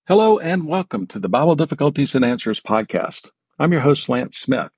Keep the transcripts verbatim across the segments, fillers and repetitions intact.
Hello and welcome to the Bible Difficulties and Answers podcast. I'm your host, Lance Smith.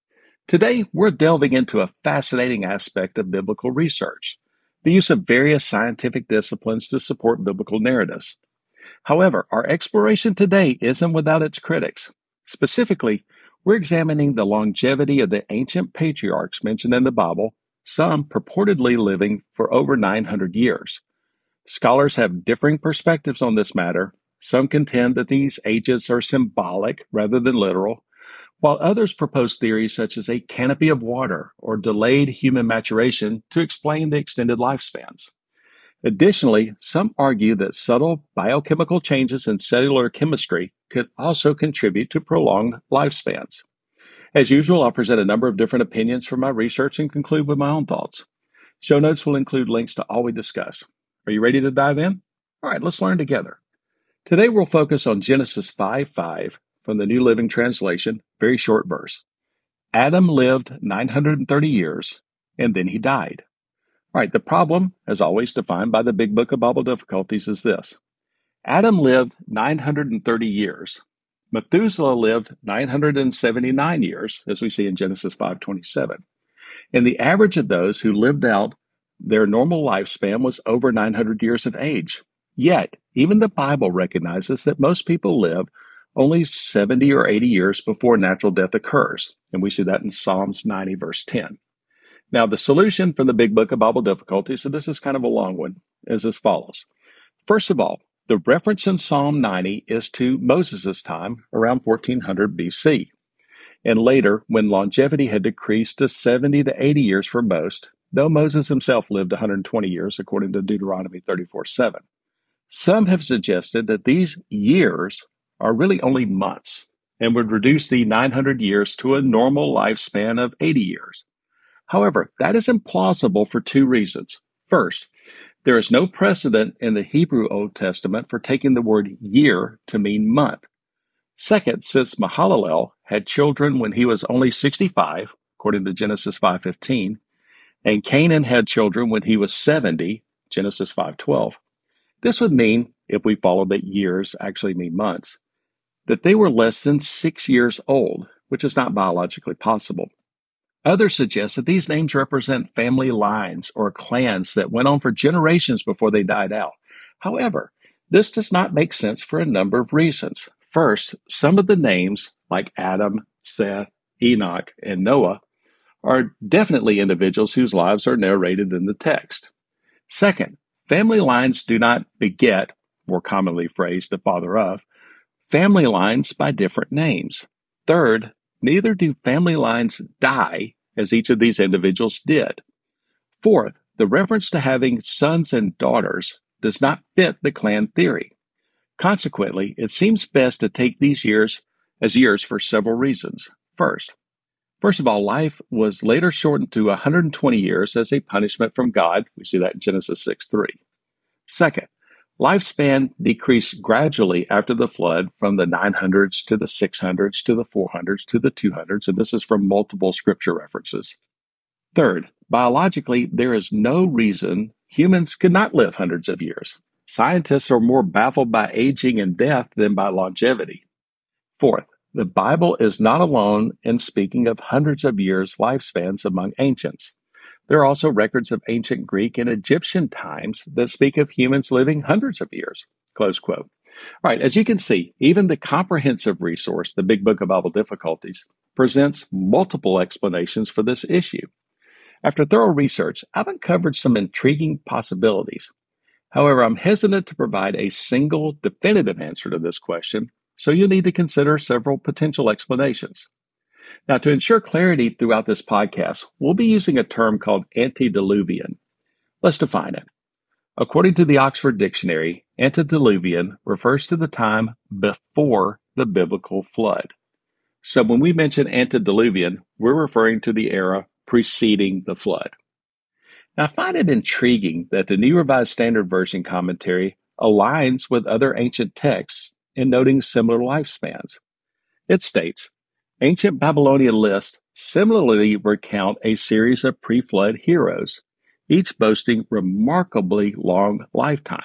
Today, we're delving into a fascinating aspect of biblical research, the use of various scientific disciplines to support biblical narratives. However, our exploration today isn't without its critics. Specifically, we're examining the longevity of the ancient patriarchs mentioned in the Bible, some purportedly living for over nine hundred years. Scholars have differing perspectives on this matter. Some contend that these ages are symbolic rather than literal, while others propose theories such as a canopy of water or delayed human maturation to explain the extended lifespans. Additionally, some argue that subtle biochemical changes in cellular chemistry could also contribute to prolonged lifespans. As usual, I'll present a number of different opinions from my research and conclude with my own thoughts. Show notes will include links to all we discuss. Are you ready to dive in? All right, let's learn together. Today we'll focus on Genesis five five from the New Living Translation, very short verse. Adam lived nine hundred thirty years, and then he died. All right, the problem, as always defined by the Big Book of Bible Difficulties, is this. Adam lived nine hundred thirty years. Methuselah lived nine hundred seventy-nine years, as we see in Genesis five twenty-seven. And the average of those who lived out their normal lifespan was over nine hundred years of age. Yet, even the Bible recognizes that most people live only seventy or eighty years before natural death occurs. And we see that in Psalms ninety, verse ten. Now, the solution for the Big Book of Bible Difficulties, so this is kind of a long one, is as follows. First of all, the reference in Psalm ninety is to Moses' time, around fourteen hundred B C. And later, when longevity had decreased to seventy to eighty years for most, though Moses himself lived one hundred twenty years, according to Deuteronomy thirty-four seven. Some have suggested that these years are really only months and would reduce the nine hundred years to a normal lifespan of eighty years. However, that is implausible for two reasons. First, there is no precedent in the Hebrew Old Testament for taking the word year to mean month. Second, since Mahalalel had children when he was only sixty-five, according to Genesis five fifteen, and Canaan had children when he was seventy, Genesis five twelve, this would mean, if we follow that years actually mean months, that they were less than six years old, which is not biologically possible. Others suggest that these names represent family lines or clans that went on for generations before they died out. However, this does not make sense for a number of reasons. First, some of the names, like Adam, Seth, Enoch, and Noah, are definitely individuals whose lives are narrated in the text. Second, family lines do not beget, more commonly phrased, the father of, family lines by different names. Third, neither do family lines die, as each of these individuals did. Fourth, the reference to having sons and daughters does not fit the clan theory. Consequently, it seems best to take these years as years for several reasons. First, First of all, life was later shortened to one hundred twenty years as a punishment from God. We see that in Genesis six three. Second, lifespan decreased gradually after the flood from the nine hundreds to the six hundreds to the four hundreds to the two hundreds, and this is from multiple scripture references. Third, biologically, there is no reason humans could not live hundreds of years. Scientists are more baffled by aging and death than by longevity. Fourth, the Bible is not alone in speaking of hundreds of years lifespans among ancients. There are also records of ancient Greek and Egyptian times that speak of humans living hundreds of years, close quote. All right, as you can see, even the comprehensive resource, the Big Book of Bible Difficulties, presents multiple explanations for this issue. After thorough research, I've uncovered some intriguing possibilities. However, I'm hesitant to provide a single definitive answer to this question, so you'll need to consider several potential explanations. Now, to ensure clarity throughout this podcast, we'll be using a term called antediluvian. Let's define it. According to the Oxford Dictionary, antediluvian refers to the time before the biblical flood. So when we mention antediluvian, we're referring to the era preceding the flood. Now, I find it intriguing that the New Revised Standard Version commentary aligns with other ancient texts in noting similar lifespans. It states, ancient Babylonian lists similarly recount a series of pre-flood heroes, each boasting remarkably long lifetimes.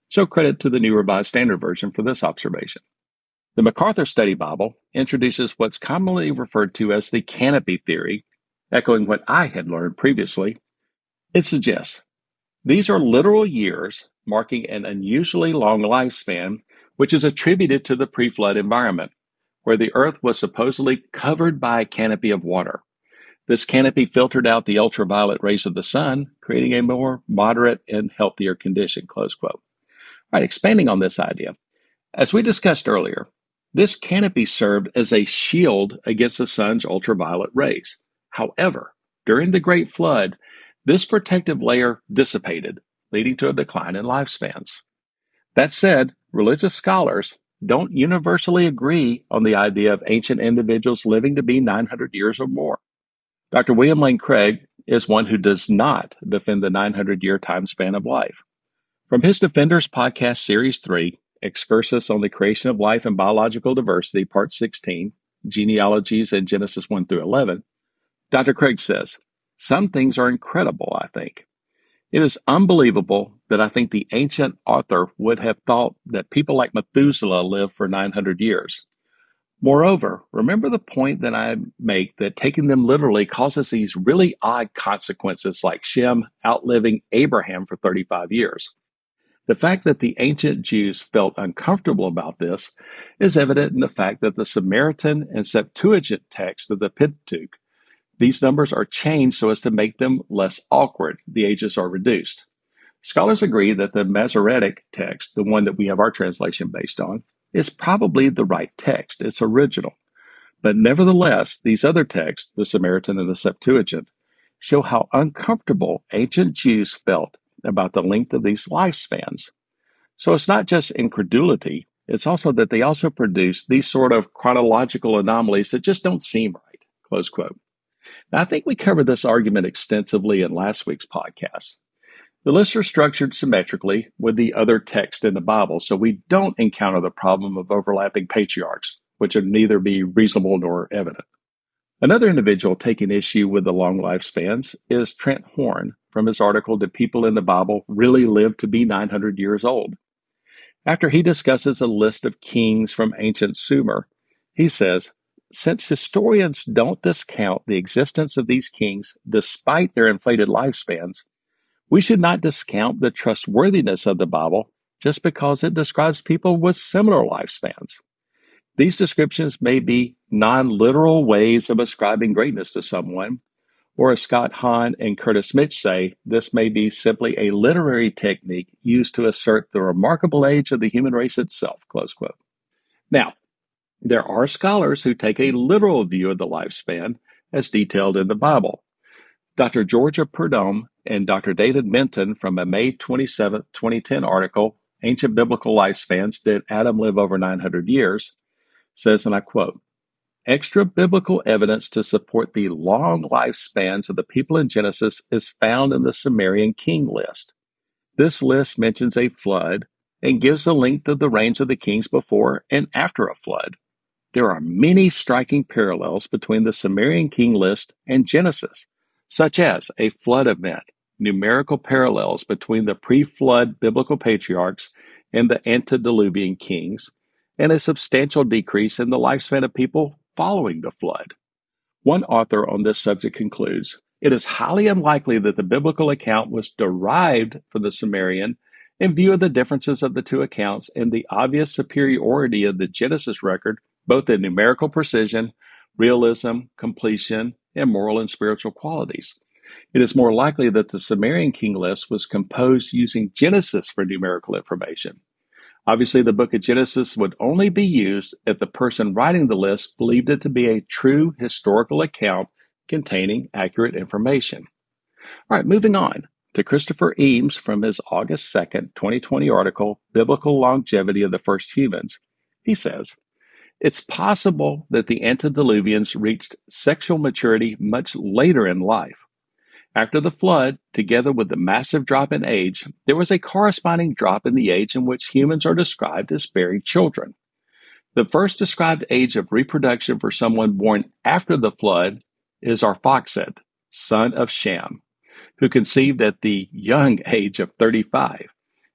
So credit to the New Revised Standard Version for this observation. The MacArthur Study Bible introduces what's commonly referred to as the canopy theory, echoing what I had learned previously. It suggests these are literal years marking an unusually long lifespan, which is attributed to the pre-flood environment, where the earth was supposedly covered by a canopy of water. This canopy filtered out the ultraviolet rays of the sun, creating a more moderate and healthier condition, close quote. All right, expanding on this idea. As we discussed earlier, this canopy served as a shield against the sun's ultraviolet rays. However, during the Great Flood, this protective layer dissipated, leading to a decline in lifespans. That said, religious scholars don't universally agree on the idea of ancient individuals living to be nine hundred years or more. Doctor William Lane Craig is one who does not defend the nine hundred year time span of life. From his Defenders Podcast Series three, Excursus on the Creation of Life and Biological Diversity, Part sixteen, Genealogies in Genesis one through eleven, Doctor Craig says, some things are incredible, I think. It is unbelievable that I think the ancient author would have thought that people like Methuselah lived for nine hundred years. Moreover, remember the point that I make that taking them literally causes these really odd consequences like Shem outliving Abraham for thirty-five years. The fact that the ancient Jews felt uncomfortable about this is evident in the fact that the Samaritan and Septuagint text of the Pentateuch, these numbers are changed so as to make them less awkward. The ages are reduced. Scholars agree that the Masoretic text, the one that we have our translation based on, is probably the right text. It's original. But nevertheless, these other texts, the Samaritan and the Septuagint, show how uncomfortable ancient Jews felt about the length of these lifespans. So it's not just incredulity, it's also that they also produce these sort of chronological anomalies that just don't seem right, close quote. Now, I think we covered this argument extensively in last week's podcast. The lists are structured symmetrically with the other text in the Bible, so we don't encounter the problem of overlapping patriarchs, which would neither be reasonable nor evident. Another individual taking issue with the long lifespans is Trent Horn from his article, Did People in the Bible Really Live to be nine hundred Years Old? After he discusses a list of kings from ancient Sumer, he says, since historians don't discount the existence of these kings despite their inflated lifespans, we should not discount the trustworthiness of the Bible just because it describes people with similar lifespans. These descriptions may be non-literal ways of ascribing greatness to someone, or as Scott Hahn and Curtis Mitch say, this may be simply a literary technique used to assert the remarkable age of the human race itself, close quote. Now, there are scholars who take a literal view of the lifespan as detailed in the Bible. Doctor Georgia Purdom and Doctor David Minton from a May twenty-seventh, twenty ten article, Ancient Biblical Lifespans, Did Adam Live Over nine hundred Years? Says, and I quote, extra biblical evidence to support the long lifespans of the people in Genesis is found in the Sumerian king list. This list mentions a flood and gives the length of the reigns of the kings before and after a flood. There are many striking parallels between the Sumerian king list and Genesis, such as a flood event, numerical parallels between the pre-flood biblical patriarchs and the antediluvian kings, and a substantial decrease in the lifespan of people following the flood. One author on this subject concludes, it is highly unlikely that the biblical account was derived from the Sumerian in view of the differences of the two accounts and the obvious superiority of the Genesis record, both in numerical precision, realism, completion, and moral and spiritual qualities. It is more likely that the Sumerian king list was composed using Genesis for numerical information. Obviously, the book of Genesis would only be used if the person writing the list believed it to be a true historical account containing accurate information. All right, moving on to Christopher Eames from his August second, twenty twenty article, Biblical Longevity of the First Humans. He says, it's possible that the antediluvians reached sexual maturity much later in life. After the flood, together with the massive drop in age, there was a corresponding drop in the age in which humans are described as bearing children. The first described age of reproduction for someone born after the flood is Arphaxad, son of Shem, who conceived at the young age of thirty-five.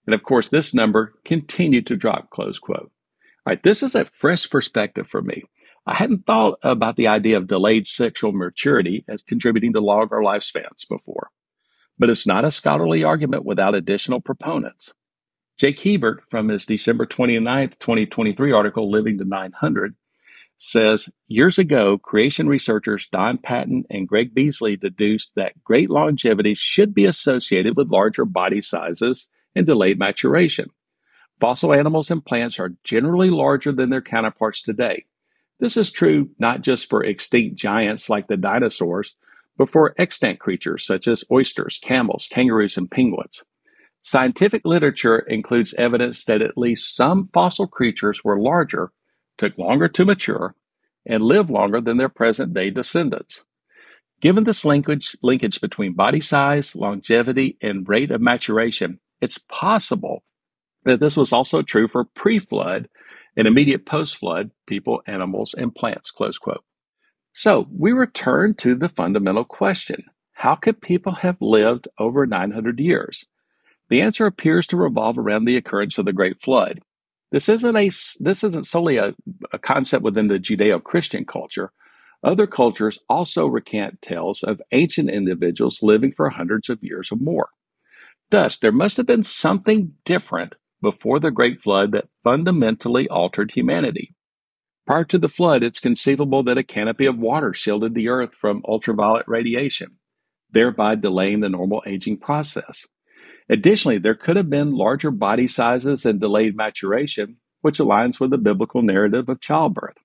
And of course, this number continued to drop, close quote. All right, this is a fresh perspective for me. I hadn't thought about the idea of delayed sexual maturity as contributing to longer lifespans before, but it's not a scholarly argument without additional proponents. Jake Hebert, from his December twenty-ninth, twenty twenty-three article, Living to nine hundred, says, years ago, creation researchers Don Patton and Greg Beasley deduced that great longevity should be associated with larger body sizes and delayed maturation. Fossil animals and plants are generally larger than their counterparts today. This is true not just for extinct giants like the dinosaurs, but for extant creatures such as oysters, camels, kangaroos, and penguins. Scientific literature includes evidence that at least some fossil creatures were larger, took longer to mature, and lived longer than their present-day descendants. Given this linkage, linkage between body size, longevity, and rate of maturation, it's possible that this was also true for pre-flood and immediate post-flood people, animals, and plants, close quote. So we return to the fundamental question: how could people have lived over nine hundred years? The answer appears to revolve around the occurrence of the Great Flood. This isn't a this isn't solely a, a concept within the Judeo-Christian culture. Other cultures also recant tales of ancient individuals living for hundreds of years or more. Thus, there must have been something different before the Great Flood that fundamentally altered humanity. Prior to the flood, it's conceivable that a canopy of water shielded the earth from ultraviolet radiation, thereby delaying the normal aging process. Additionally, there could have been larger body sizes and delayed maturation, which aligns with the biblical narrative of childbirth.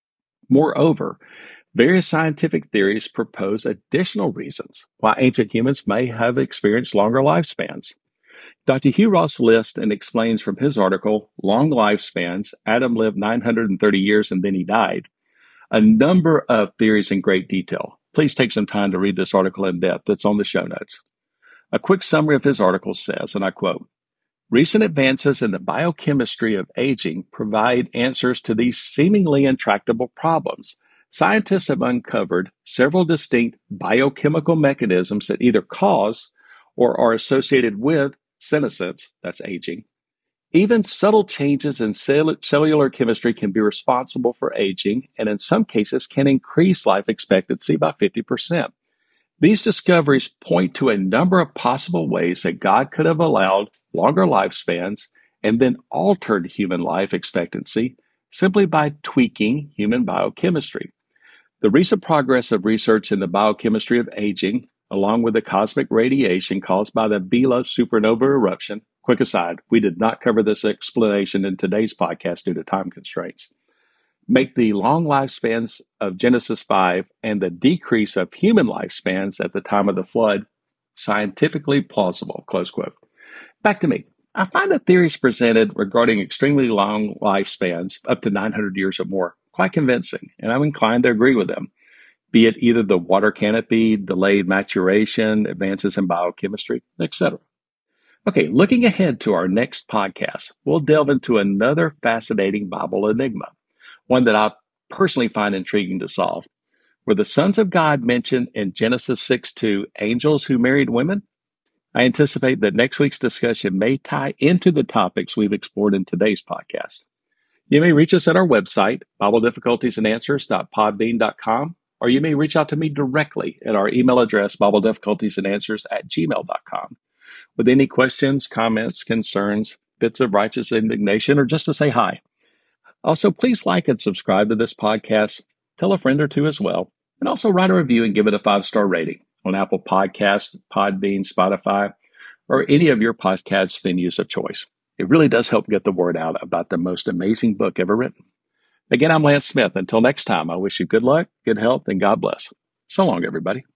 Moreover, various scientific theories propose additional reasons why ancient humans may have experienced longer lifespans. Doctor Hugh Ross lists and explains from his article, Long Lifespans, Adam Lived nine hundred thirty Years and Then He Died, a number of theories in great detail. Please take some time to read this article in depth. It's on the show notes. A quick summary of his article says, and I quote, recent advances in the biochemistry of aging provide answers to these seemingly intractable problems. Scientists have uncovered several distinct biochemical mechanisms that either cause or are associated with senescence, that's aging. Even subtle changes in cell- cellular chemistry can be responsible for aging, and in some cases can increase life expectancy by fifty percent. These discoveries point to a number of possible ways that God could have allowed longer lifespans and then altered human life expectancy simply by tweaking human biochemistry. The recent progress of research in the biochemistry of aging, along with the cosmic radiation caused by the Vela supernova eruption. Quick aside, we did not cover this explanation in today's podcast due to time constraints. Make the long lifespans of Genesis five and the decrease of human lifespans at the time of the flood scientifically plausible, close quote. Back to me. I find the theories presented regarding extremely long lifespans, up to nine hundred years or more, quite convincing, and I'm inclined to agree with them. Be it either the water canopy, delayed maturation, advances in biochemistry, et cetera. Okay, looking ahead to our next podcast, we'll delve into another fascinating Bible enigma, one that I personally find intriguing to solve. Were the sons of God mentioned in Genesis six two angels who married women? I anticipate that next week's discussion may tie into the topics we've explored in today's podcast. You may reach us at our website, bible difficulties and answers dot podbean dot com, or you may reach out to me directly at our email address, bible difficulties and answers at gmail dot com, with any questions, comments, concerns, bits of righteous indignation, or just to say hi. Also, please like and subscribe to this podcast. Tell a friend or two as well, and also write a review and give it a five-star rating on Apple Podcasts, Podbean, Spotify, or any of your podcast venues of choice. It really does help get the word out about the most amazing book ever written. Again, I'm Lance Smith. Until next time, I wish you good luck, good health, and God bless. So long, everybody.